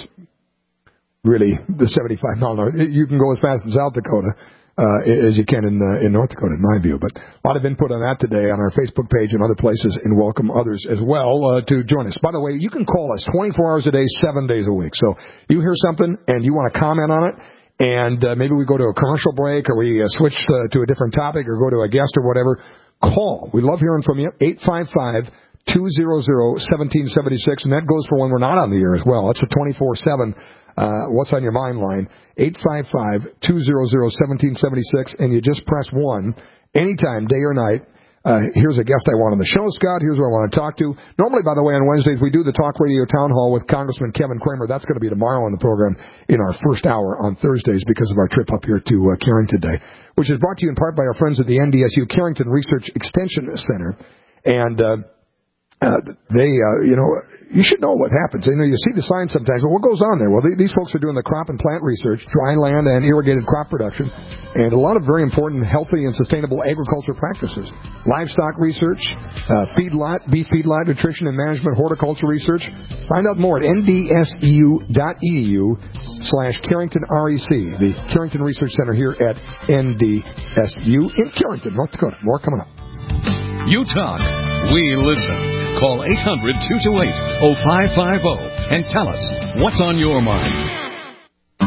really, the seventy-five mile an hour, you can go as fast in South Dakota uh, as you can in uh, in North Dakota, in my view. But a lot of input on that today on our Facebook page and other places, and welcome others as well uh, to join us. By the way, you can call us twenty-four hours a day, seven days a week. So you hear something and you want to comment on it, and uh, maybe we go to a commercial break, or we uh, switch to, to a different topic, or go to a guest or whatever, call. We love hearing from you. eight five five, two hundred, one seven seven six, and that goes for when we're not on the air as well. That's a twenty-four seven uh, what's on your mind line. eight five five, two hundred, one seven seven six, and you just press one anytime, day or night. Uh, here's a guest I want on the show, Scott. Here's who I want to talk to. Normally, by the way, on Wednesdays, we do the Talk Radio Town Hall with Congressman Kevin Kramer. That's going to be tomorrow on the program in our first hour on Thursdays because of our trip up here to uh, Carrington Day, which is brought to you in part by our friends at the N D S U Carrington Research Extension Center. And uh, uh, they, uh, you know, you should know what happens. You know, you see the signs sometimes, but what goes on there? Well, they, these folks are doing the crop and plant research, dry land and irrigated crop production, and a lot of very important healthy and sustainable agriculture practices. Livestock research, uh, feedlot, beef feedlot nutrition and management, horticulture research. Find out more at N D S U dot E D U slash Carrington R E C, the Carrington Research Center here at N D S U in Carrington, North Dakota. More coming up. You talk, we listen. Call eight hundred, two two eight, oh five five oh and tell us what's on your mind.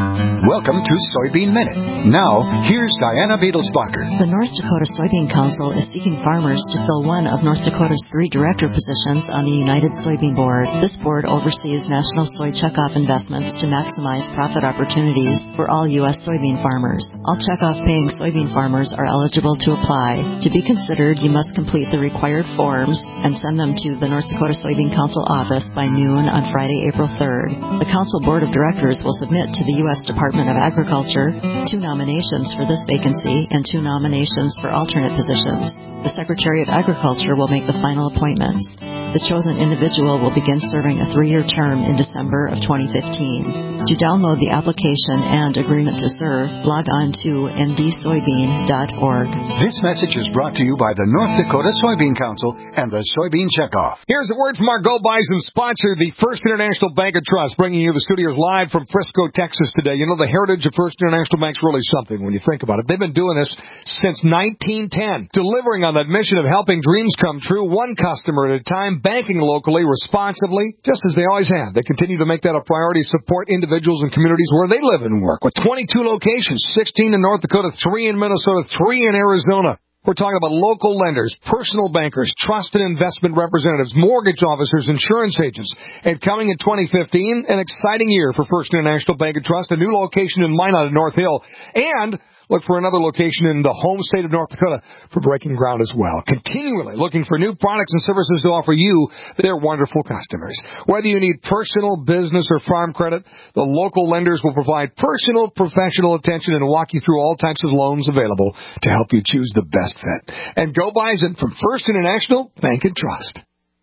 Welcome to Soybean Minute. Now, here's Diana Beadlesbacher. The North Dakota Soybean Council is seeking farmers to fill one of North Dakota's three director positions on the United Soybean Board. This board oversees national soy checkoff investments to maximize profit opportunities for all U S soybean farmers. All checkoff paying soybean farmers are eligible to apply. To be considered, you must complete the required forms and send them to the North Dakota Soybean Council office by noon on Friday, April third. The Council Board of Directors will submit to the U S Department of Agriculture two nominations for this vacancy and two nominations for alternate positions. The Secretary of Agriculture will make the final appointments. The chosen individual will begin serving a three-year term in December of twenty fifteen. To download the application and agreement to serve, log on to n d soybean dot org. This message is brought to you by the North Dakota Soybean Council and the Soybean Checkoff. Here's a word from our Go Bison sponsor, the First International Bank and Trust, bringing you the studios live from Frisco, Texas today. You know, the heritage of First International Bank's really something when you think about it. They've been doing this since nineteen ten, delivering on that mission of helping dreams come true, one customer at a time, banking locally, responsibly, just as they always have. They continue to make that a priority, support individuals and communities where they live and work. With twenty-two locations, sixteen in North Dakota, three in Minnesota, three in Arizona. We're talking about local lenders, personal bankers, trusted investment representatives, mortgage officers, insurance agents. And coming in twenty fifteen, an exciting year for First International Bank and Trust, a new location in Minot at North Hill, and look for another location in the home state of North Dakota for breaking ground as well. Continually looking for new products and services to offer you, their wonderful customers. Whether you need personal, business, or farm credit, the local lenders will provide personal, professional attention and walk you through all types of loans available to help you choose the best fit. And Go Bison from First International Bank and Trust.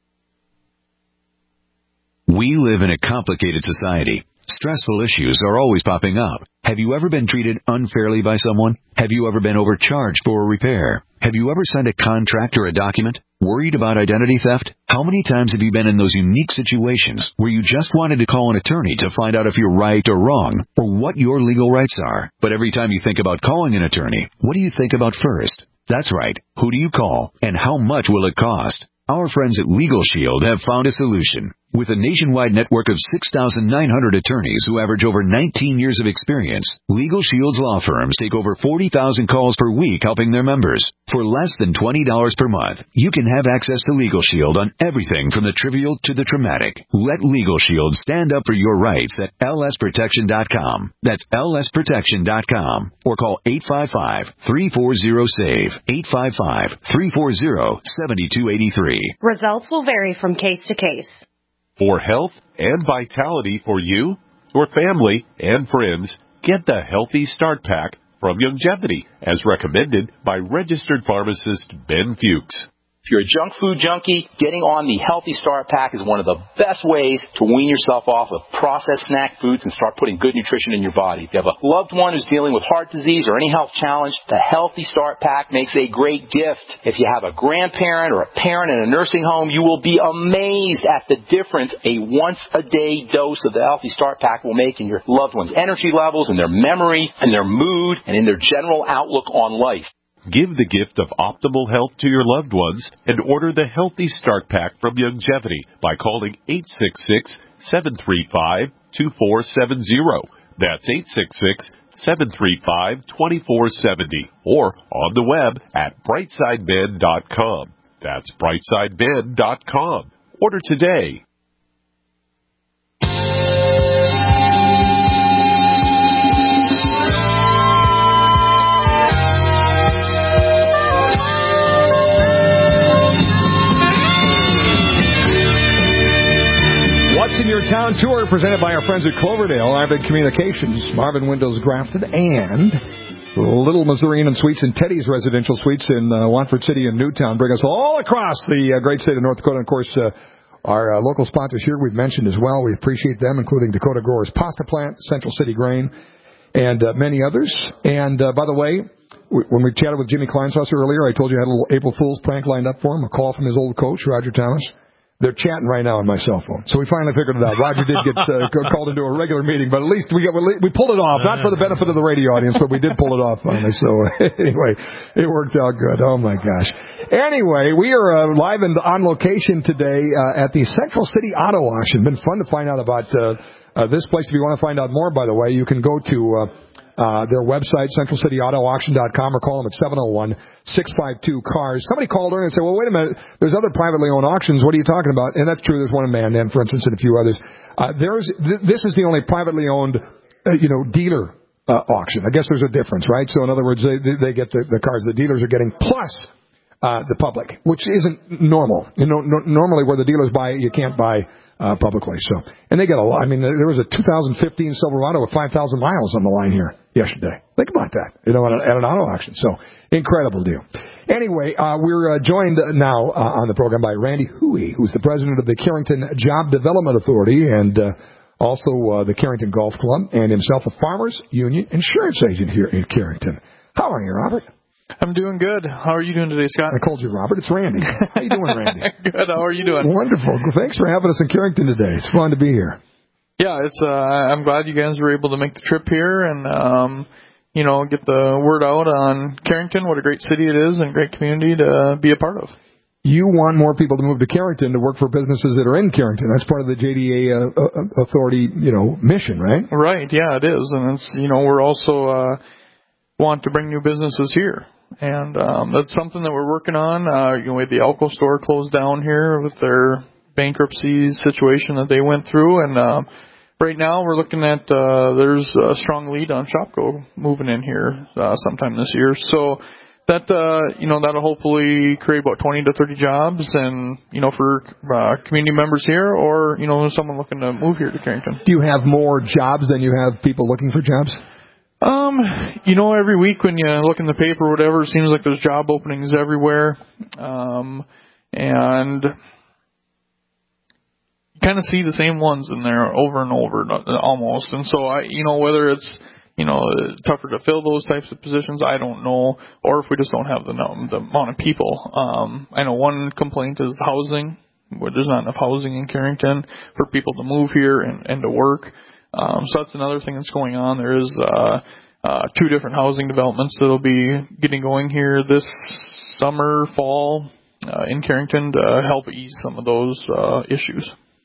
We live in a complicated society. Stressful issues are always popping up. Have you ever been treated unfairly by someone? Have you ever been overcharged for a repair? Have you ever signed a contract or a document? Worried about identity theft? How many times have you been in those unique situations where you just wanted to call an attorney to find out if you're right or wrong, or what your legal rights are? But every time you think about calling an attorney, what do you think about first? That's right. Who do you call, and how much will it cost? Our friends at Legal Shield have found a solution. With a nationwide network of six thousand nine hundred attorneys who average over nineteen years of experience, Legal Shield's law firms take over forty thousand calls per week helping their members. For less than twenty dollars per month, you can have access to Legal Shield on everything from the trivial to the traumatic. Let Legal Shield stand up for your rights at L S protection dot com. That's L S protection dot com. Or call eight five five, three four zero, SAVE, eight five five, three four zero, seven two eight three. Results will vary from case to case. For health and vitality for you, your family, and friends, get the Healthy Start Pack from Youngevity, as recommended by registered pharmacist Ben Fuchs. If you're a junk food junkie, getting on the Healthy Start Pack is one of the best ways to wean yourself off of processed snack foods and start putting good nutrition in your body. If you have a loved one who's dealing with heart disease or any health challenge, the Healthy Start Pack makes a great gift. If you have a grandparent or a parent in a nursing home, you will be amazed at the difference a once-a-day dose of the Healthy Start Pack will make in your loved one's energy levels, in their memory, in their mood, and in their general outlook on life. Give the gift of optimal health to your loved ones and order the Healthy Start Pack from Youngevity by calling eight six six, seven three five, two four seven zero. That's eight six six, seven three five, two four seven zero. Or on the web at brightside men dot com. That's brightside men dot com. Order today. What's in Your Town Tour, presented by our friends at Cloverdale, Arvid Communications, Marvin Windows Grafton, and Little Missouri Inn and Suites and Teddy's Residential Suites in uh, Watford City and Newtown. Bring us all across the uh, great state of North Dakota. And, of course, uh, our uh, local sponsors here we've mentioned as well. We appreciate them, including Dakota Growers Pasta Plant, Central City Grain, and uh, many others. And, uh, by the way, we, when we chatted with Jimmy Kleinsasser earlier, I told you I had a little April Fool's prank lined up for him, a call from his old coach, Roger Thomas. They're chatting right now on my cell phone. So we finally figured it out. Roger did get uh, called into a regular meeting, but at least we got, we pulled it off. Not for the benefit of the radio audience, but we did pull it off finally. So anyway, it worked out good. Oh, my gosh. Anyway, we are uh, live and on location today uh, at the Central City Auto Auction. Been fun to find out about uh, Uh, this place, if you want to find out more, by the way, you can go to uh, uh, their website, central city auto auction dot com, or call them at seven oh one, six five two, C A R S. Somebody called earlier and said, well, wait a minute, there's other privately owned auctions. What are you talking about? And that's true. There's one in Mandan, for instance, and a few others. Uh, there's th- This is the only privately owned, uh, you know, dealer uh, auction. I guess there's a difference, right? So, in other words, they, they get the, the cars the dealers are getting plus uh, the public, which isn't normal. You know, no, normally where the dealers buy it, you can't buy Uh, publicly. So, and they get a lot. I mean, there was a two thousand fifteen Silverado with five thousand miles on the line here yesterday. Think about that, you know, at, a, at an auto auction. So, incredible deal. Anyway, uh, we're uh, joined now uh, on the program by Randy Huey, who's the president of the Carrington Job Development Authority and uh, also uh, the Carrington Golf Club, and himself a Farmers Union insurance agent here in Carrington. How are you, Robert? I'm doing good. How are you doing today, Scott? I called you Robert. It's Randy. How you doing, Randy? Good. How are you doing? Wonderful. Thanks for having us in Carrington today. It's fun to be here. Yeah, it's. Uh, I'm glad you guys were able to make the trip here and, um, you know, get the word out on Carrington, what a great city it is and a great community to be a part of. You want more people to move to Carrington to work for businesses that are in Carrington. That's part of the J D A uh, Authority, you know, mission, right? Right. Yeah, it is. And it's, you know, we're also uh, want to bring new businesses here. And um, that's something that we're working on. Uh, you know, we had the Alco store closed down here with their bankruptcy situation that they went through. And uh, right now we're looking at uh, there's a strong lead on Shopko moving in here uh, sometime this year. So that, uh, you know, that'll hopefully create about twenty to thirty jobs and, you know, for uh, community members here or, you know, someone looking to move here to Carrington. Do you have more jobs than you have people looking for jobs? Um, you know, every week when you look in the paper or whatever, it seems like there's job openings everywhere. Um, and you kind of see the same ones in there over and over almost. And so I, you know, whether it's, you know, tougher to fill those types of positions, I don't know, or if we just don't have the, the amount of people. Um, I know one complaint is housing, where there's not enough housing in Carrington for people to move here and, and to work. Um, so that's another thing that's going on. There is uh, uh, two different housing developments that will be getting going here this summer, fall uh, in Carrington to help ease some of those uh, issues.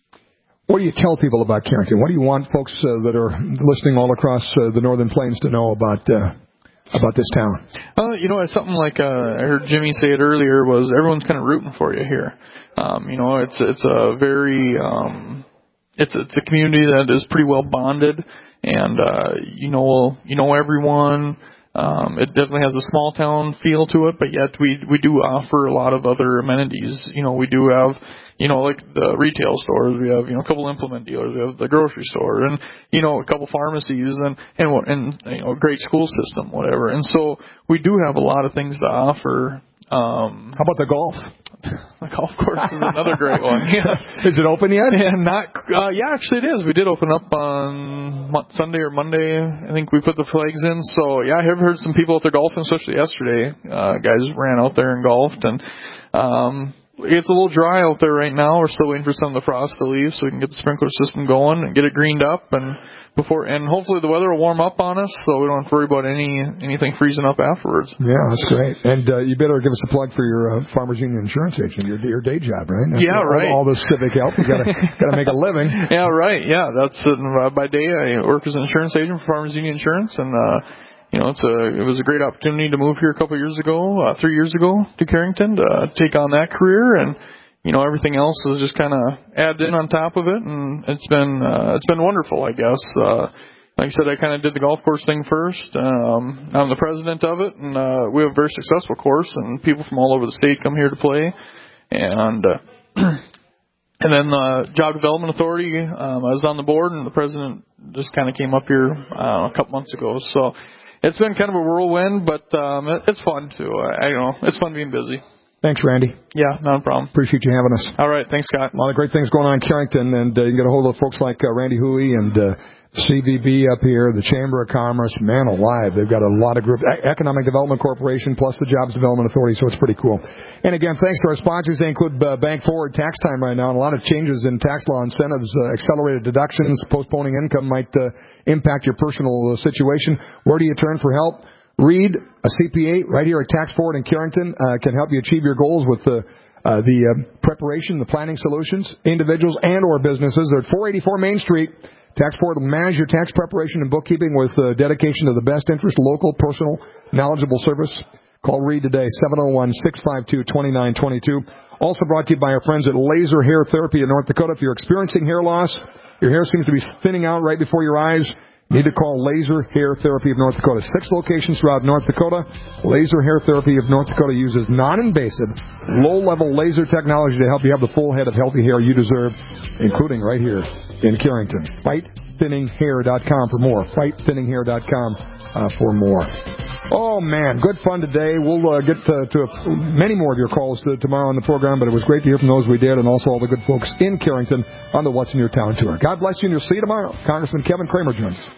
What do you tell people about Carrington? What do you want folks uh, that are listening all across uh, the Northern Plains to know about uh, about this town? Uh, you know, it's something like uh, I heard Jimmy say it earlier was everyone's kind of rooting for you here. Um, you know, it's it's a very um, It's it's a community that is pretty well bonded, and uh, you know you know everyone. Um, it definitely has a small town feel to it, but yet we we do offer a lot of other amenities. You know, we do have you know like the retail stores. We have you know a couple implement dealers. We have the grocery store, and you know a couple pharmacies, and and and you know a great school system, whatever. And so we do have a lot of things to offer. Um, How about the golf? The golf course is another great one. Yes. Is it open yet? Yeah, not. Uh, yeah, actually it is. We did open up on Sunday or Monday. I think we put the flags in. So yeah, I have heard some people out there golfing, especially yesterday. Uh, guys ran out there and golfed, and um, it's a little dry out there right now. We're still waiting for some of the frost to leave so we can get the sprinkler system going and get it greened up, and before and hopefully the weather will warm up on us so we don't have to worry about any anything freezing up afterwards. Yeah, that's great. And uh, you better give us a plug for your uh, Farmers Union insurance agent, your your day job, right? After yeah, right. All, all this civic help, you gotta gotta make a living. Yeah, right. Yeah, that's uh, by day I work as an insurance agent for Farmers Union Insurance, and uh, you know it's a it was a great opportunity to move here a couple of years ago, uh, three years ago to Carrington to uh, take on that career, and you know, everything else is just kind of added in on top of it, and it's been uh, it's been wonderful, I guess. Uh, like I said, I kind of did the golf course thing first. Um, I'm the president of it, and uh, we have a very successful course, and people from all over the state come here to play. And uh, and then the Job Development Authority, um, I was on the board, and the president just kind of came up here uh, a couple months ago. So it's been kind of a whirlwind, but um, it, it's fun too. I, I don't know, it's fun being busy. Thanks, Randy. Yeah, not a problem. Appreciate you having us. All right, thanks, Scott. A lot of great things going on in Carrington, and uh, you can get a hold of folks like uh, Randy Huey and uh, C V B up here, the Chamber of Commerce. Man alive, they've got a lot of groups. E- Economic Development Corporation plus the Jobs Development Authority, so it's pretty cool. And again, thanks to our sponsors. They include uh, Bank Forward tax time right now, and a lot of changes in tax law incentives, uh, accelerated deductions, postponing income might uh, impact your personal uh, situation. Where do you turn for help? Reed, a C P A right here at Tax Forward in Carrington, uh, can help you achieve your goals with uh, Uh, the uh, preparation, the planning solutions, individuals and or businesses. They're at four eighty-four Main Street. Tax Board will manage your tax preparation and bookkeeping with uh, dedication to the best interest, local, personal, knowledgeable service. Call Reed today, seven oh one, six five two, two nine two two. Also brought to you by our friends at Laser Hair Therapy in North Dakota. If you're experiencing hair loss, your hair seems to be thinning out right before your eyes, you need to call Laser Hair Therapy of North Dakota. Six locations throughout North Dakota. Laser Hair Therapy of North Dakota uses non-invasive, low-level laser technology to help you have the full head of healthy hair you deserve, including right here in Carrington. fight thinning hair dot com for more. fight thinning hair dot com uh, for more. Oh, man, good fun today. We'll uh, get to, to many more of your calls to, tomorrow on the program, but it was great to hear from those we did and also all the good folks in Carrington on the What's in Your Town tour. God bless you, and you'll see you tomorrow. Congressman Kevin Kramer joins us.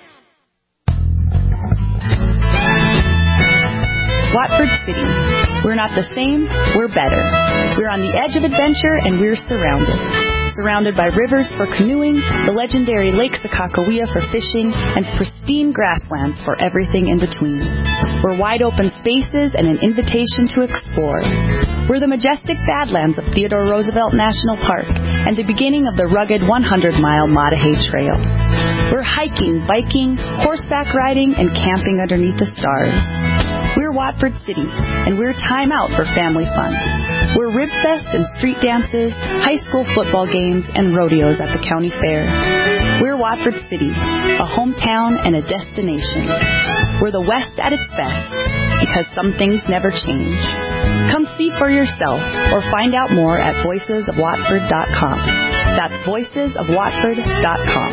Watford City. We're not the same, we're better. We're on the edge of adventure, and we're surrounded. Surrounded by rivers for canoeing, the legendary Lake Sakakawea for fishing, and pristine grasslands for everything in between. We're wide open spaces and an invitation to explore. We're the majestic Badlands of Theodore Roosevelt National Park and the beginning of the rugged hundred mile Maatahay Trail. We're hiking, biking, horseback riding, and camping underneath the stars. We're Watford City, and we're time out for family fun. We're Ribfest and street dances, high school football games, and rodeos at the county fair. We're Watford City, a hometown and a destination. We're the West at its best, because some things never change. Come see for yourself, or find out more at voices of watford dot com. That's voices of watford dot com.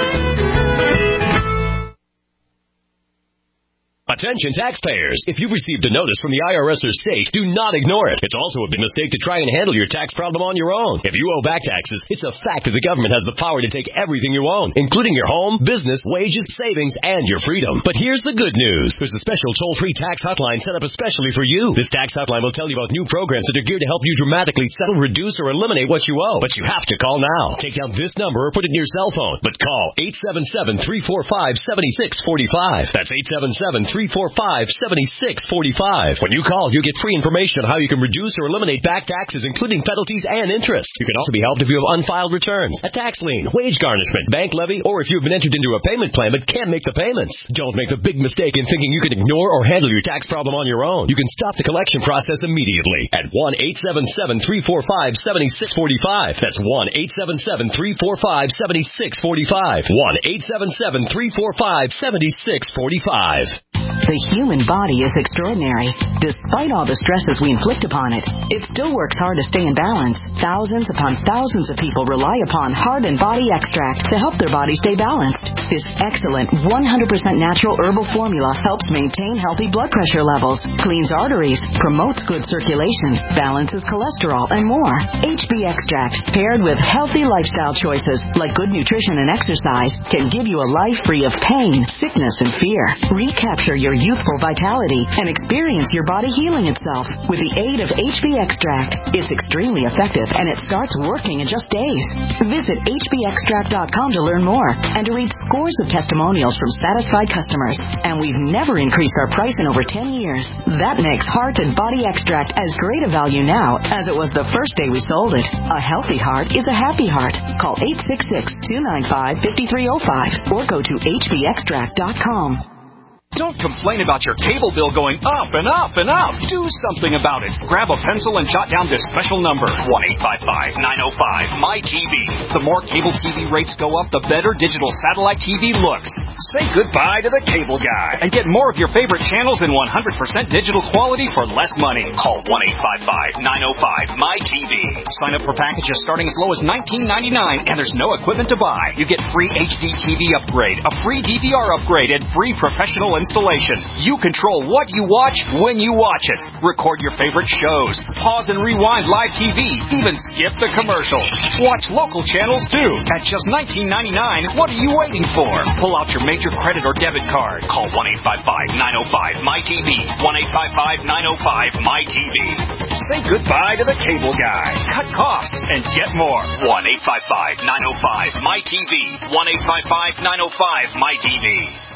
Attention taxpayers! If you've received a notice from the I R S or state, do not ignore it. It's also a big mistake to try and handle your tax problem on your own. If you owe back taxes, it's a fact that the government has the power to take everything you own, including your home, business, wages, savings, and your freedom. But here's the good news. There's a special toll-free tax hotline set up especially for you. This tax hotline will tell you about new programs that are geared to help you dramatically settle, reduce, or eliminate what you owe. But you have to call now. Take down this number or put it in your cell phone. But call eight seven seven, three four five, seven six four five. That's eight seven seven, three four five, seven six four five. When you call, you get free information on how you can reduce or eliminate back taxes, including penalties and interest. You can also be helped if you have unfiled returns, a tax lien, wage garnishment, bank levy, or if you've been entered into a payment plan but can't make the payments. Don't make the big mistake in thinking you can ignore or handle your tax problem on your own. You can stop the collection process immediately at one eight seven seven, three four five, seven six four five. That's one eight seven seven, three four five, seven six four five. one eight seven seven, three four five, seven six four five. The human body is extraordinary. Despite all the stresses we inflict upon it, it still works hard to stay in balance. Thousands upon thousands of people rely upon Heart and Body Extract to help their body stay balanced. This excellent one hundred percent natural herbal formula helps maintain healthy blood pressure levels, cleans arteries, promotes good circulation, balances cholesterol, and more. H B Extract, paired with healthy lifestyle choices like good nutrition and exercise, can give you a life free of pain, sickness, and fear. Recapture your youthful vitality and experience your body healing itself with the aid of H B Extract. It's extremely effective and it starts working in just days. Visit H B extract dot com to learn more and to read scores of testimonials from satisfied customers. And we've never increased our price in over ten years. That makes Heart and Body Extract as great a value now as it was the first day we sold it. A healthy heart is a happy heart. Call eight six six, two nine five, five three zero five or go to H B extract dot com. Don't complain about your cable bill going up and up and up. Do something about it. Grab a pencil and jot down this special number, one eight five five, nine oh five, M Y T V. The more cable T V rates go up, the better digital satellite T V looks. Say goodbye to the cable guy and get more of your favorite channels in one hundred percent digital quality for less money. Call one eight five five, nine oh five, M Y T V. Sign up for packages starting as low as nineteen ninety-nine, and there's no equipment to buy. You get free H D T V upgrade, a free D V R upgrade, and free professional installation. You control what you watch when you watch it. Record your favorite shows. Pause and rewind live T V. Even skip the commercials. Watch local channels too. At just nineteen ninety-nine, what are you waiting for? Pull out your major credit or debit card. Call one eight five five, nine oh five, M Y T V. one eight five five, nine oh five, M Y T V. Say goodbye to the cable guy. Cut costs and get more. one eight five five, nine oh five, M Y T V. one eight five five, nine oh five, M Y T V.